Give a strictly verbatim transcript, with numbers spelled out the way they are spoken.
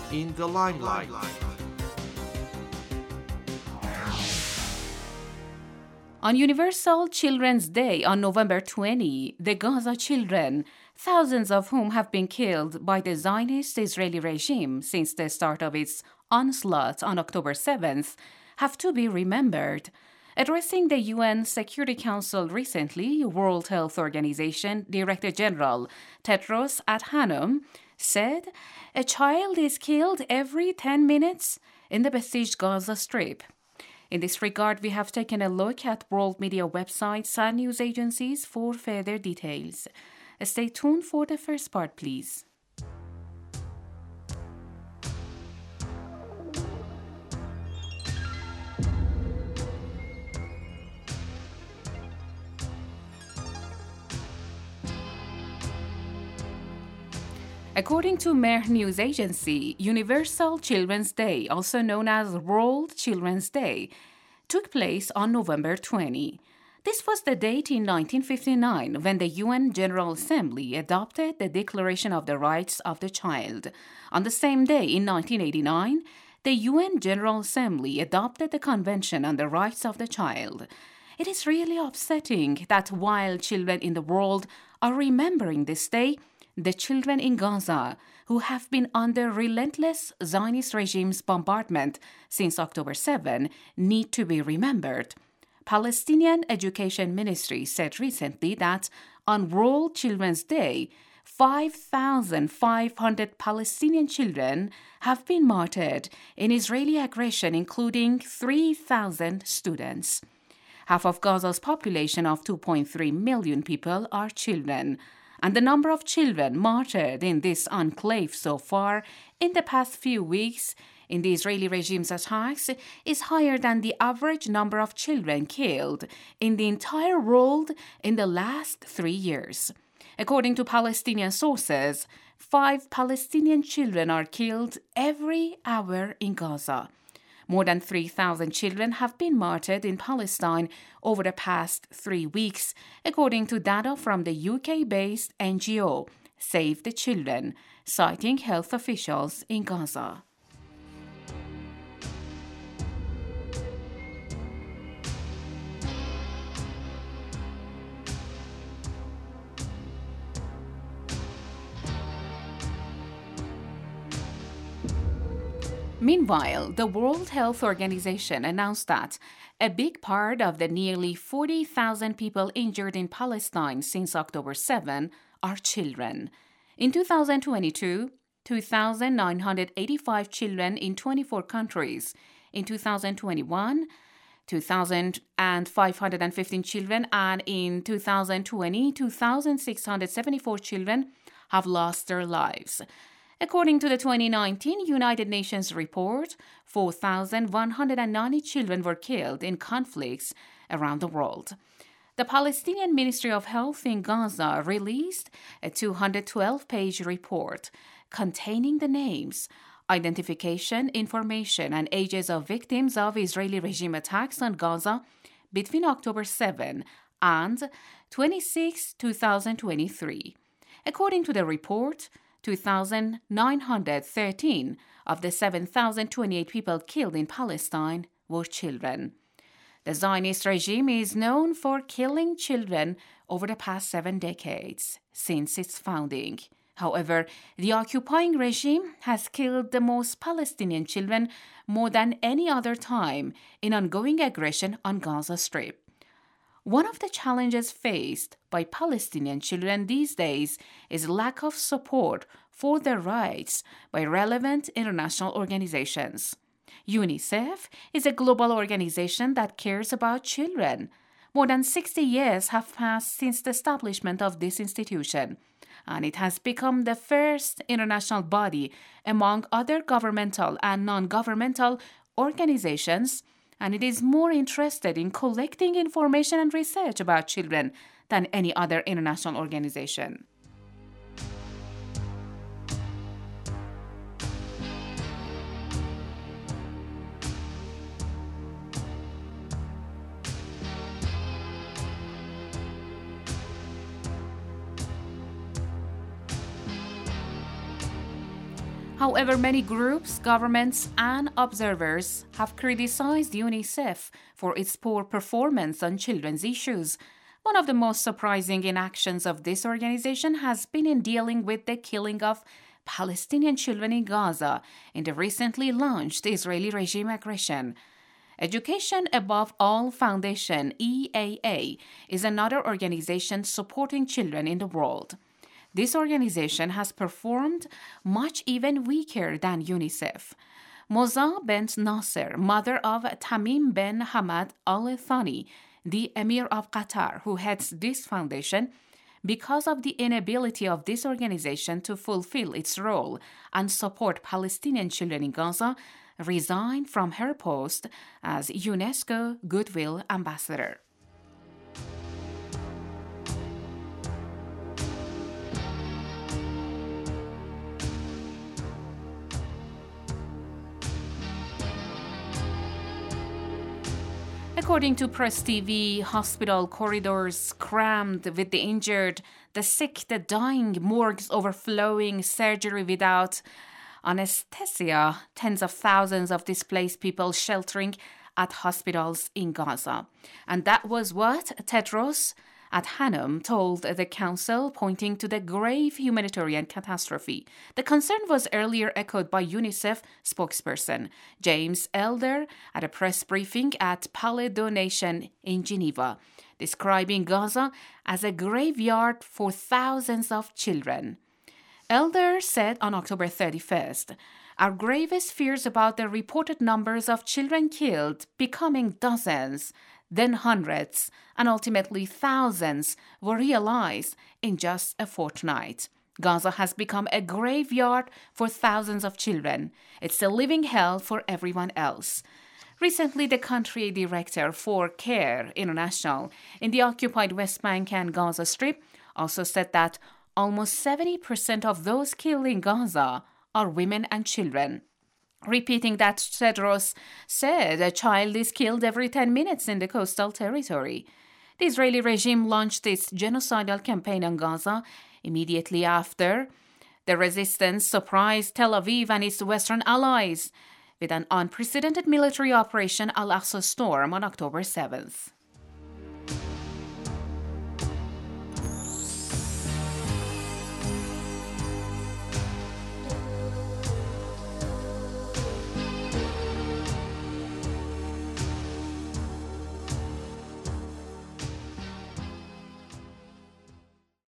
in the limelight. On Universal Children's Day on November twentieth, the Gaza children, thousands of whom have been killed by the Zionist Israeli regime since the start of its onslaught on October seventh, have to be remembered. Addressing the U N Security Council recently, World Health Organization Director General Tedros Adhanom said, "A child is killed every ten minutes in the besieged Gaza Strip." In this regard, we have taken a look at world media websites and news agencies for further details. Stay tuned for the first part, please. According to Mer News Agency, Universal Children's Day, also known as World Children's Day, took place on November twentieth. This was the date in nineteen fifty-nine when the U N General Assembly adopted the Declaration of the Rights of the Child. On the same day in nineteen eighty-nine, the U N General Assembly adopted the Convention on the Rights of the Child. It is really upsetting that while children in the world are remembering this day, the children in Gaza, who have been under relentless Zionist regime's bombardment since October seventh, need to be remembered. Palestinian Education Ministry said recently that on World Children's Day, five thousand five hundred Palestinian children have been martyred in Israeli aggression, including three thousand students. Half of Gaza's population of two point three million people are children, and the number of children martyred in this enclave so far in the past few weeks in the Israeli regime's attacks is higher than the average number of children killed in the entire world in the last three years. According to Palestinian sources, five Palestinian children are killed every hour in Gaza. More than three thousand children have been martyred in Palestine over the past three weeks, according to data from the U K-based N G O Save the Children, citing health officials in Gaza. Meanwhile, the World Health Organization announced that a big part of the nearly forty thousand people injured in Palestine since October seventh are children. In two thousand twenty-two, two thousand nine hundred eighty-five children in twenty-four countries. In two thousand twenty-one, two thousand five hundred fifteen children, and in two thousand twenty, two thousand six hundred seventy-four children have lost their lives. According to the twenty nineteen United Nations report, four thousand one hundred ninety children were killed in conflicts around the world. The Palestinian Ministry of Health in Gaza released a two hundred twelve page report containing the names, identification, information, and ages of victims of Israeli regime attacks on Gaza between October seventh and twenty-sixth, twenty twenty-three. According to the report, two thousand nine hundred thirteen of the seven thousand twenty-eight people killed in Palestine were children. The Zionist regime is known for killing children over the past seven decades, since its founding. However, the occupying regime has killed the most Palestinian children more than any other time in ongoing aggression on Gaza Strip. One of the challenges faced by Palestinian children these days is lack of support for their rights by relevant international organizations. UNICEF is a global organization that cares about children. More than sixty years have passed since the establishment of this institution, and it has become the first international body among other governmental and non-governmental organizations, and it is more interested in collecting information and research about children than any other international organization. However, many groups, governments, and observers have criticized UNICEF for its poor performance on children's issues. One of the most surprising inactions of this organization has been in dealing with the killing of Palestinian children in Gaza in the recently launched Israeli regime aggression. Education Above All Foundation, E A A, is another organization supporting children in the world. This organization has performed much even weaker than UNICEF. Moza Bent Nasser, mother of Tamim Ben Hamad Al Thani, the Emir of Qatar, who heads this foundation, because of the inability of this organization to fulfill its role and support Palestinian children in Gaza, resigned from her post as UNESCO Goodwill Ambassador. According to Press T V, hospital corridors crammed with the injured, the sick, the dying, morgues overflowing, surgery without anesthesia, tens of thousands of displaced people sheltering at hospitals in Gaza. And that was what Tedros Adhanom told the council, pointing to the grave humanitarian catastrophe. The concern was earlier echoed by UNICEF spokesperson James Elder at a press briefing at Palais des Nations in Geneva, describing Gaza as a graveyard for thousands of children. Elder said on October thirty-first, "Our gravest fears about the reported numbers of children killed becoming dozens, then hundreds, and ultimately thousands were realized in just a fortnight. Gaza has become a graveyard for thousands of children. It's a living hell for everyone else." Recently, the country director for CARE International in the occupied West Bank and Gaza Strip also said that almost seventy percent of those killed in Gaza are women and children, repeating that Tedros said a child is killed every ten minutes in the coastal territory. The Israeli regime launched its genocidal campaign on Gaza immediately after the resistance surprised Tel Aviv and its Western allies with an unprecedented military operation Al-Aqsa Storm on October seventh.